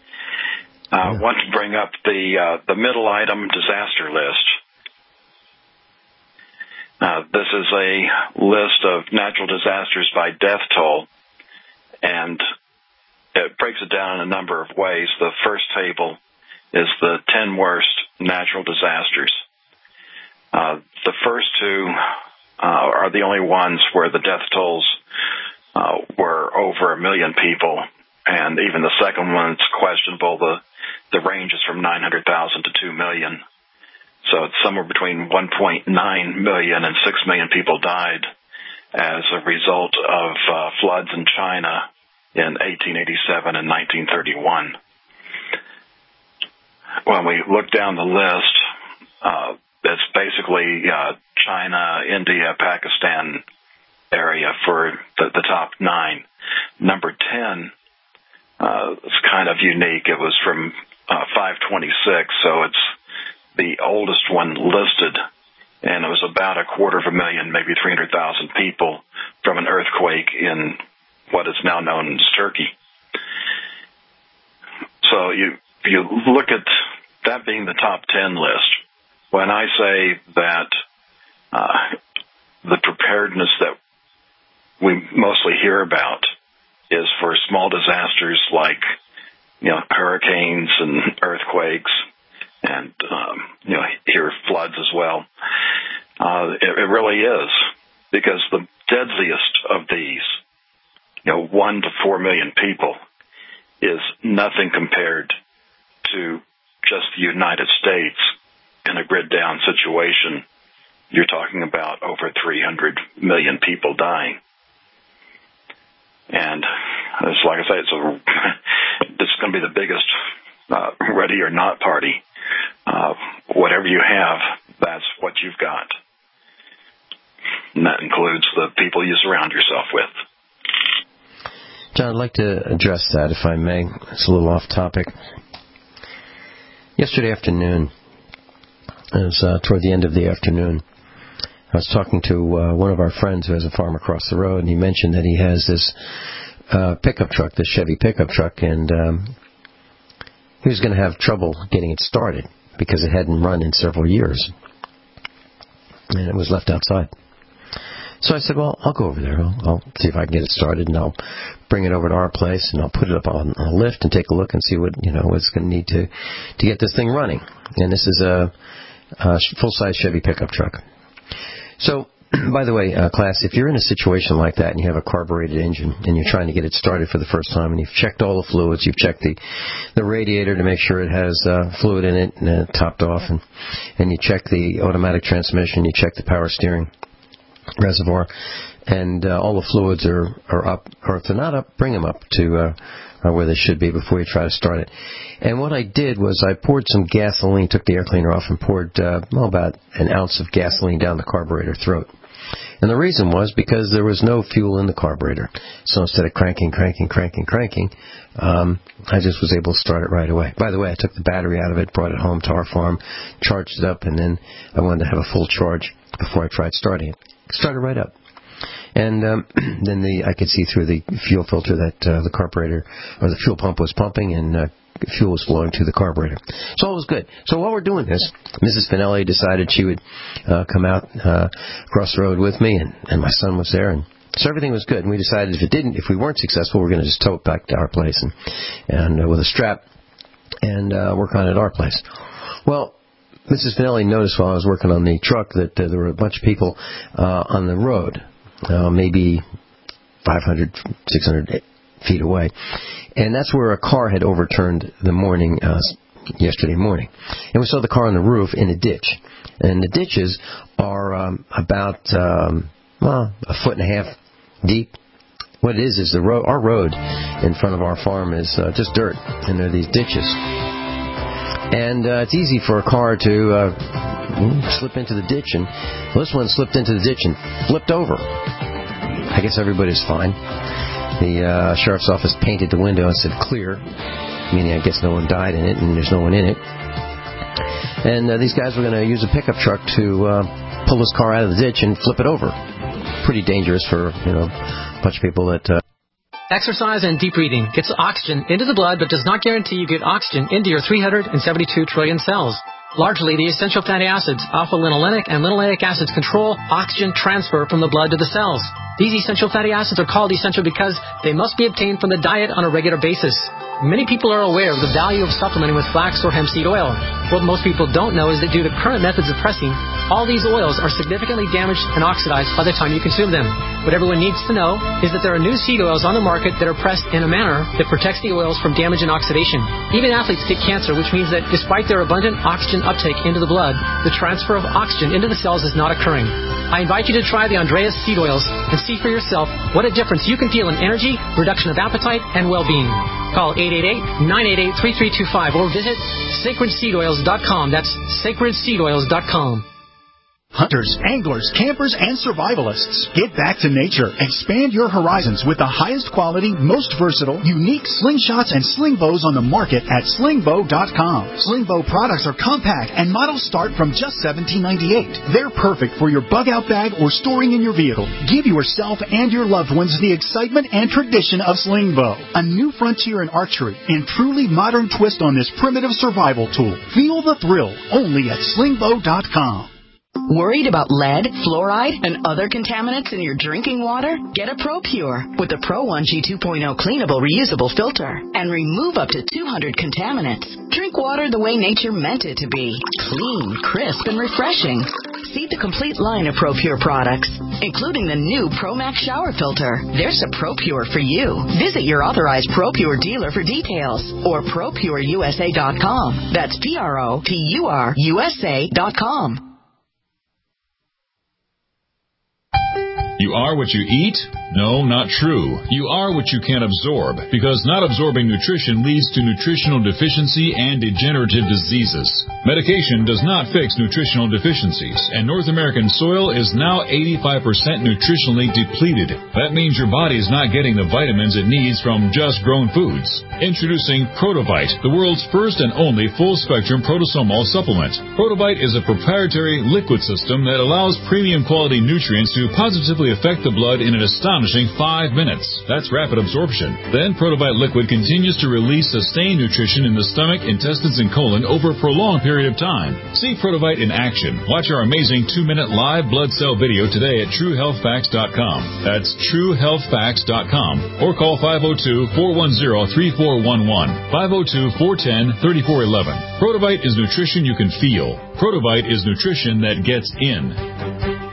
Speaker 5: I uh, yeah. want to bring up the uh, the middle item disaster list. Uh, this is a list of natural disasters by death toll, and it breaks it down in a number of ways. The first table is the ten worst natural disasters. Uh, the first two uh, are the only ones where the death tolls uh, were over a million people, and even the second one's questionable. The the range is from nine hundred thousand to two million. So it's somewhere between one point nine million and six million people died as a result of uh, floods in China in eighteen eighty-seven and nineteen thirty-one. When we look down the list, uh, it's basically uh, China, India, Pakistan area for the, the top nine. Number ten uh, is kind of unique. It was from uh, five twenty-six, so it's the oldest one listed, and it was about a quarter of a million, maybe three hundred thousand people from an earthquake in what is now known as Turkey. So you you look at that being the top ten list. When I say that uh, the preparedness that we mostly hear about is for small disasters like, you know, hurricanes and earthquakes, and, um, you know, here floods as well. Uh, it, it really is, because the deadliest of these, you know, one to four million people, is nothing compared to just the United States in a grid down situation. You're talking about over three hundred million people dying. And it's like I say, it's a, it's going to be the biggest uh, ready or not party. Uh, whatever you have, that's what you've got. And that includes the people you surround yourself with.
Speaker 4: John, I'd like to address that, if I may. It's a little off topic. Yesterday afternoon, it was uh, toward the end of the afternoon, I was talking to uh, one of our friends who has a farm across the road, and he mentioned that he has this uh, pickup truck, this Chevy pickup truck, and um, he was going to have trouble getting it started because it hadn't run in several years, and it was left outside. So I said, well, I'll go over there. I'll, I'll see if I can get it started, and I'll bring it over to our place, and I'll put it up on a lift and take a look and see what, you know, what's going to need to to get this thing running. And this is a, a full-size Chevy pickup truck. So, by the way, uh, class, if you're in a situation like that and you have a carbureted engine and you're trying to get it started for the first time and you've checked all the fluids, you've checked the, the radiator to make sure it has uh, fluid in it and uh, topped off, and, and you check the automatic transmission, you check the power steering reservoir, and uh, all the fluids are, are up, or if they're not up, bring them up to uh, uh, where they should be before you try to start it. And what I did was I poured some gasoline, took the air cleaner off, and poured uh, well, about an ounce of gasoline down the carburetor throat. And the reason was because there was no fuel in the carburetor. So instead of cranking, cranking, cranking, cranking, um, I just was able to start it right away. By the way, I took the battery out of it, brought it home to our farm, charged it up, and then I wanted to have a full charge before I tried starting it. Started right up. And um, then the I could see through the fuel filter that uh, the carburetor, or the fuel pump was pumping, and uh, fuel was flowing to the carburetor. So all was good. So while we're doing this, Missus Finelli decided she would uh, come out uh, across the road with me, and, and my son was there, and so everything was good. And we decided if it didn't, if we weren't successful, we're going to just tow it back to our place and and uh, with a strap and uh, work on it at our place. Well, Missus Finelli noticed while I was working on the truck that uh, there were a bunch of people uh, on the road, uh, maybe five hundred, six hundred feet away. And that's where a car had overturned the morning, uh, yesterday morning. And we saw the car on the roof in a ditch. And the ditches are um, about um, well, a foot and a half deep. What it is is the road, our road in front of our farm is uh, just dirt, and there are these ditches. And uh, it's easy for a car to uh, slip into the ditch, and well, this one slipped into the ditch and flipped over. I guess everybody's fine. The uh, sheriff's office painted the window and said clear, meaning I guess no one died in it and there's no one in it. And uh, these guys were going to use a pickup truck to uh, pull this car out of the ditch and flip it over. Pretty dangerous for, you know, a bunch of people that... Uh
Speaker 14: Exercise and deep breathing gets oxygen into the blood but does not guarantee you get oxygen into your three hundred seventy-two trillion cells. Largely, the essential fatty acids, alpha-linolenic and linoleic acids, control oxygen transfer from the blood to the cells. These essential fatty acids are called essential because they must be obtained from the diet on a regular basis. Many people are aware of the value of supplementing with flax or hemp seed oil. What most people don't know is that due to current methods of pressing, all these oils are significantly damaged and oxidized by the time you consume them. What everyone needs to know is that there are new seed oils on the market that are pressed in a manner that protects the oils from damage and oxidation. Even athletes get cancer, which means that despite their abundant oxygen uptake into the blood, the transfer of oxygen into the cells is not occurring. I invite you to try the Andreas seed oils and see for yourself what a difference you can feel in energy, reduction of appetite, and well-being. Call eight eight eight, nine eight eight, three three two five or visit sacred seed oils dot com. That's sacred seed oils dot com.
Speaker 11: Hunters, anglers, campers, and survivalists. Get back to nature. Expand your horizons with the highest quality, most versatile, unique slingshots and sling bows on the market at sling bow dot com. Sling bow products are compact and models start from just seventeen ninety-eight. They're perfect for your bug out bag or storing in your vehicle. Give yourself and your loved ones the excitement and tradition of sling bow. A new frontier in archery and truly modern twist on this primitive survival tool. Feel the thrill only at sling bow dot com.
Speaker 15: Worried about lead, fluoride, and other contaminants in your drinking water? Get a ProPure with the Pro one G two point oh cleanable reusable filter and remove up to two hundred contaminants. Drink water the way nature meant it to be. Clean, crisp, and refreshing. See the complete line of ProPure products, including the new ProMax shower filter. There's a ProPure for you. Visit your authorized ProPure dealer for details or pro pure U S A dot com. That's P R O P U R U S A dot com.
Speaker 16: You are what you eat? No, not true. You are what you can absorb, because not absorbing nutrition leads to nutritional deficiency and degenerative diseases. Medication does not fix nutritional deficiencies, and North American soil is now eighty-five percent nutritionally depleted. That means your body is not getting the vitamins it needs from just grown foods. Introducing Protobite, the world's first and only full-spectrum protosomal supplement. Protobite is a proprietary liquid system that allows premium quality nutrients to positively affect the blood in an astonishing five minutes. That's rapid absorption. Then Protobite liquid continues to release sustained nutrition in the stomach, intestines, and colon over a prolonged period of time. See Protobite in action. Watch our amazing two-minute live blood cell video today at true health facts dot com. That's true health facts dot com. Or call five oh two, four one zero, three four one one, five oh two, four one zero, three four one one. Protobite is nutrition you can feel. Protobite is nutrition that gets in.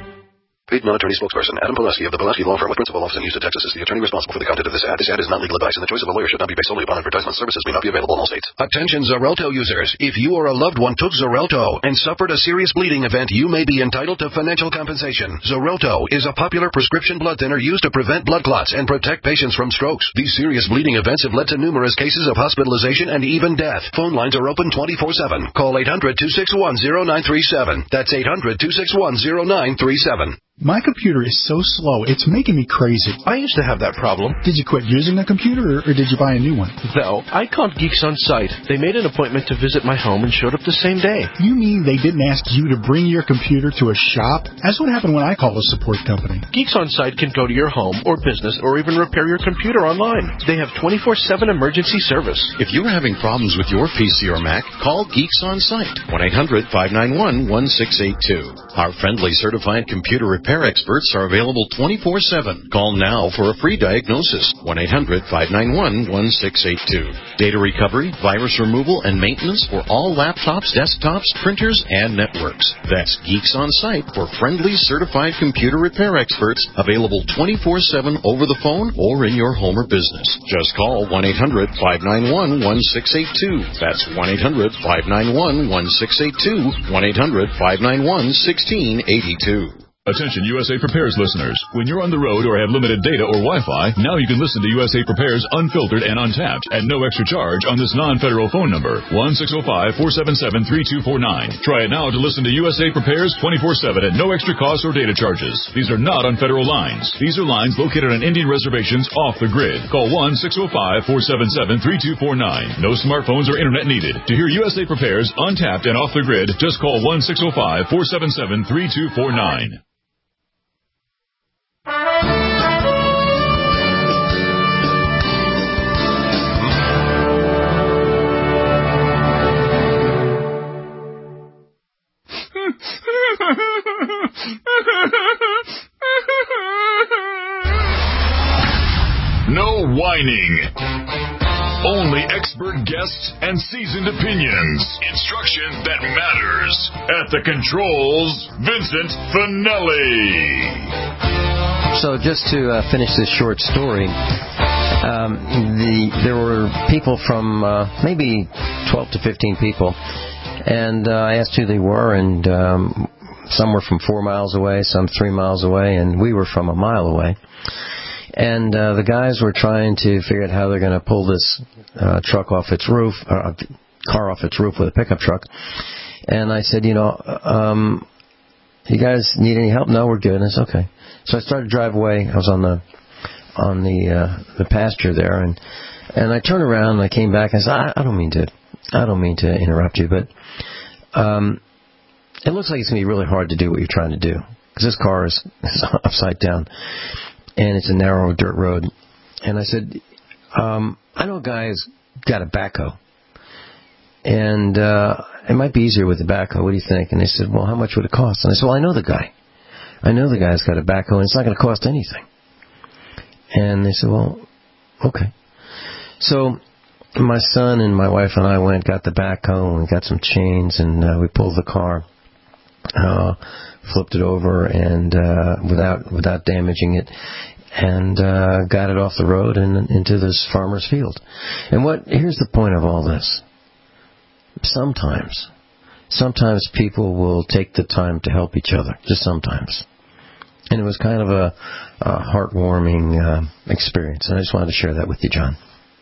Speaker 10: Paid non-attorney spokesperson Adam Pileski of the Pileski Law Firm with principal office in Houston, Texas is the attorney responsible for the content of this ad. This ad is not legal advice, and the choice of a lawyer should not be based solely upon advertisement. Services may not be available in all states. Attention Xarelto users. If you or a loved one took Xarelto and suffered a serious bleeding event, you may be entitled to financial compensation. Xarelto is a popular prescription blood thinner used to prevent blood clots and protect patients from strokes. These serious bleeding events have led to numerous cases of hospitalization and even death. Phone lines are open twenty-four seven. Call eight hundred, two six one, zero nine three seven. That's eight hundred, two six one, zero nine three seven.
Speaker 11: My computer is so slow, it's making me crazy.
Speaker 8: I used to have that problem.
Speaker 11: Did you quit using the computer, or, or did you buy a new one?
Speaker 8: No, I called Geeks On Site. They made an appointment to visit my home and showed up the same day.
Speaker 11: You mean they didn't ask you to bring your computer to a shop? That's what happened when I called a support company.
Speaker 8: Geeks On Site can go to your home or business or even repair your computer online. They have twenty-four seven emergency service.
Speaker 17: If you're having problems with your P C or Mac, call Geeks On Site, one eight hundred, five nine one, one six eight two. Our friendly certified computer repair experts are available twenty-four seven. Call now for a free diagnosis, one eight hundred, five nine one, one six eight two. Data recovery, virus removal, and maintenance for all laptops, desktops, printers, and networks. That's Geeks On Site for friendly certified computer repair experts, available twenty-four seven over the phone or in your home or business. Just call one eight hundred, five nine one, one six eight two. That's one eight hundred, five nine one, one six eight two, one eight hundred, five nine one, one six eight two.
Speaker 16: Attention U S A Prepares listeners. When you're on the road or have limited data or Wi-Fi, now you can listen to U S A Prepares unfiltered and untapped at no extra charge on this non-federal phone number, one six zero five, four seven seven, three two four nine. Try it now to listen to U S A Prepares twenty-four seven at no extra cost or data charges. These are not on federal lines. These are lines located on Indian reservations off the grid. Call one six zero five, four seven seven, three two four nine. No smartphones or internet needed. To hear U S A Prepares untapped and off the grid, just call one six zero five, four seven seven, three two four nine.
Speaker 2: No whining. Only expert guests and seasoned opinions. Instruction that matters. At the controls, Vincent Finelli.
Speaker 4: So just to uh, finish this short story, um, the there were people from uh, maybe twelve to fifteen people, and uh, I asked who they were, and um, some were from four miles away, some three miles away, and we were from a mile away. And uh, the guys were trying to figure out how they're going to pull this uh, truck off its roof, uh, car off its roof with a pickup truck. And I said, you know, um, you guys need any help? No, we're good. And I said, okay. So I started to drive away. I was on the on the uh, the pasture there, and and I turned around and I came back and I said, I, I don't mean to, I don't mean to interrupt you, but um, it looks like it's going to be really hard to do what you're trying to do because this car is, is upside down. And it's a narrow dirt road. And I said, um, I know a guy who's got a backhoe. And uh, it might be easier with a backhoe. What do you think? And they said, well, how much would it cost? And I said, well, I know the guy. I know the guy's got a backhoe, and it's not going to cost anything. And they said, well, okay. So my son and my wife and I went, got the backhoe, and got some chains, and uh, we pulled the car, uh, flipped it over, and uh, without without damaging it, and uh, got it off the road and into this farmer's field. And what here's the point of all this. Sometimes, sometimes people will take the time to help each other, just sometimes. And it was kind of a, a heartwarming uh, experience, and I just wanted to share that with you, John.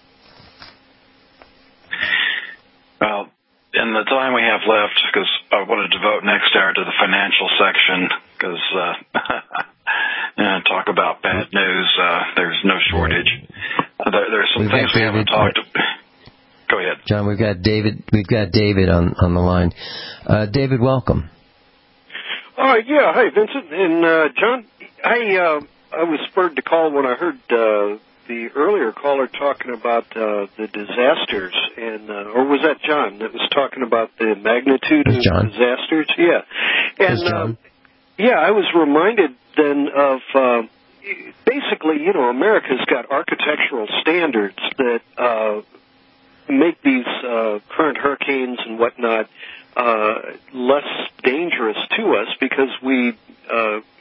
Speaker 5: Well, in the time we have left, because I want to devote next hour to the financial section, because uh, you know, talk about bad news, uh, there's no shortage. Uh, there, there's some
Speaker 4: we've
Speaker 5: things we haven't talked about. Go ahead,
Speaker 4: John. We've got David. We've got David on on the line. Uh, David, welcome.
Speaker 18: Uh, yeah, hi, Vincent and uh, John. I uh, I was spurred to call when I heard uh, the earlier caller talking about uh, the disasters, and uh, or was that John that was talking about the magnitude of
Speaker 4: John.
Speaker 18: disasters? Yeah, and
Speaker 4: John.
Speaker 18: Uh, yeah, I was reminded then of uh, basically, you know, America's got architectural standards that uh, make these uh, current hurricanes and whatnot uh, less dangerous to us because we uh,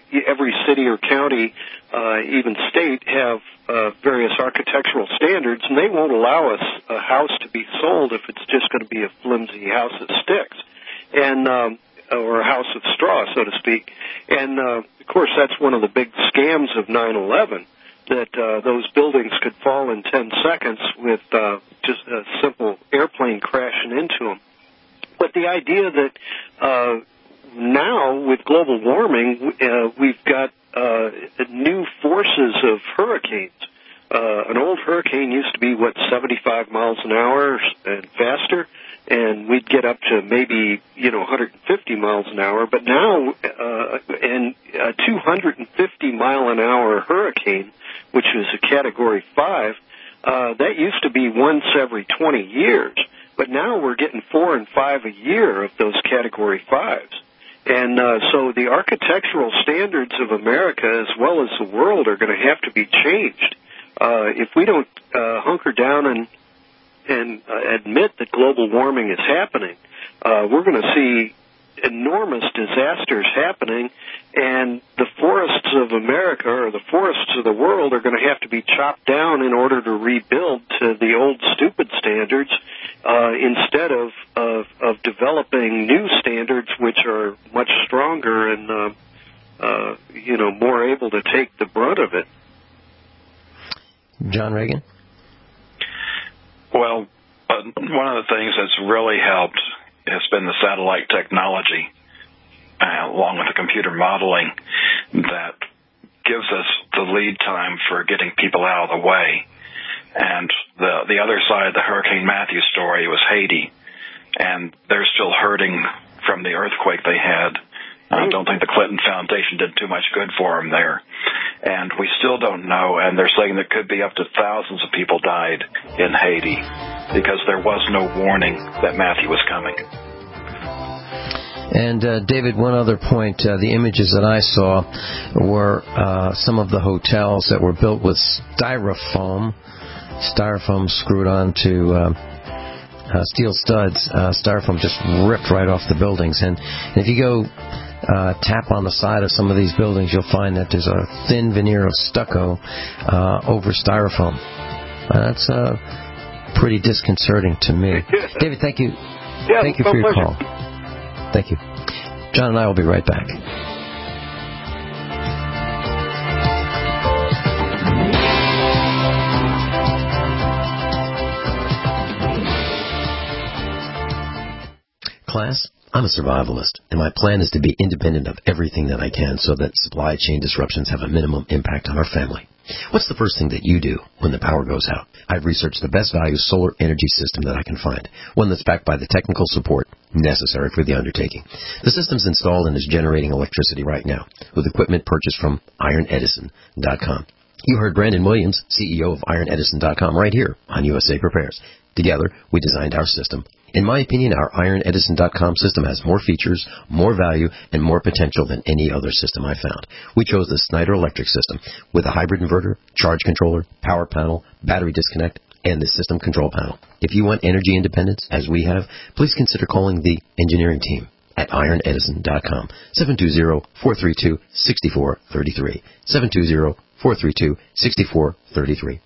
Speaker 18: every city or county, uh, even state, have uh, various architectural standards, and they won't allow us a house to be sold if it's just going to be a flimsy house of sticks, and um, or a house of straw, so to speak. And uh, of course, that's one of the big scams of nine eleven. That uh, those buildings could fall in ten seconds with uh, just a simple airplane crashing into them. But the idea that uh, now with global warming, uh, we've got uh, new forces of hurricanes. Uh, an old hurricane used to be, what, seventy-five miles an hour and faster, and we'd get up to maybe, you know, one hundred fifty miles an hour. But now, uh, and a two hundred fifty mile an hour hurricane, which is a Category five, uh, that used to be once every twenty years. But now we're getting four and five a year of those Category fives. And uh, so the architectural standards of America as well as the world are going to have to be changed. Uh, if we don't uh, hunker down and, and uh, admit that global warming is happening, uh, we're going to see enormous disasters happening, and the forests of America or the forests of the world are going to have to be chopped down in order to rebuild to the old stupid standards uh, instead of, of of developing new standards which are much stronger and uh, uh, you know more able to take the brunt of it.
Speaker 4: John Reagan?
Speaker 5: Well, uh, one of the things that's really helped has been the satellite technology, uh, along with the computer modeling, that gives us the lead time for getting people out of the way. And the the other side of the Hurricane Matthew story was Haiti, and they're still hurting from the earthquake they had. I don't think the Clinton Foundation did too much good for them there. And we still don't know, and they're saying there could be up to thousands of people died in Haiti because there was no warning that Matthew was coming.
Speaker 4: And, uh, David, one other point. Uh, the images that I saw were uh, some of the hotels that were built with styrofoam, styrofoam screwed onto uh, uh, steel studs. Uh, styrofoam just ripped right off the buildings. And if you go uh, tap on the side of some of these buildings, you'll find that there's a thin veneer of stucco uh, over styrofoam. Uh, that's uh, pretty disconcerting to me. David, thank you.
Speaker 18: Yeah,
Speaker 4: thank you for your
Speaker 18: pleasure.
Speaker 4: call. Thank you. John and I will be right back. Class, I'm a survivalist, and my plan is to be independent of everything that I can so that supply chain disruptions have a minimum impact on our family. What's the first thing that you do when the power goes out? I've researched the best value solar energy system that I can find, one that's backed by the technical support necessary for the undertaking. The system's installed and is generating electricity right now with equipment purchased from Iron Edison dot com. You heard Brandon Williams, C E O of Iron Edison dot com, right here on U S A Prepares. Together, we designed our system. In my opinion, our Iron Edison dot com system has more features, more value, and more potential than any other system I found. We chose the Snyder Electric system with a hybrid inverter, charge controller, power panel, battery disconnect, and the system control panel. If you want energy independence, as we have, please consider calling the engineering team at Iron Edison dot com, seven two zero, four three two, six four three three, seven two zero, four three two, six four three three.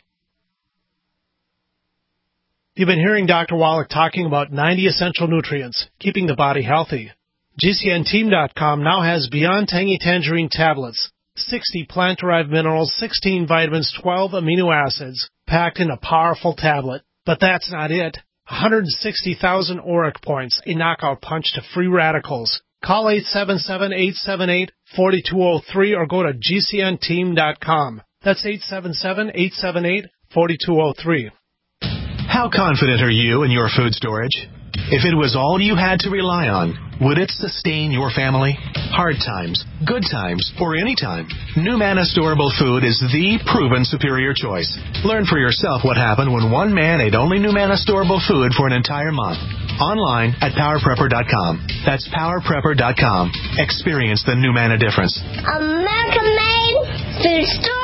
Speaker 19: You've been hearing Doctor Wallach talking about ninety essential nutrients, keeping the body healthy. G C N team dot com now has Beyond Tangy Tangerine tablets, sixty plant-derived minerals, sixteen vitamins, twelve amino acids, packed in a powerful tablet. But that's not it. one hundred sixty thousand auric points, a knockout punch to free radicals. Call eight seven seven, eight seven eight, four two zero three or go to G C N team dot com. That's eight seven seven, eight seven eight, four two zero three.
Speaker 20: How confident are you in your food storage? If it was all you had to rely on, would it sustain your family? Hard times, good times, or any time, NuManna Storable Food is the proven superior choice. Learn for yourself what happened when one man ate only NuManna Storable Food for an entire month. Online at power prepper dot com. That's power prepper dot com. Experience the NuManna difference.
Speaker 21: American made food storage.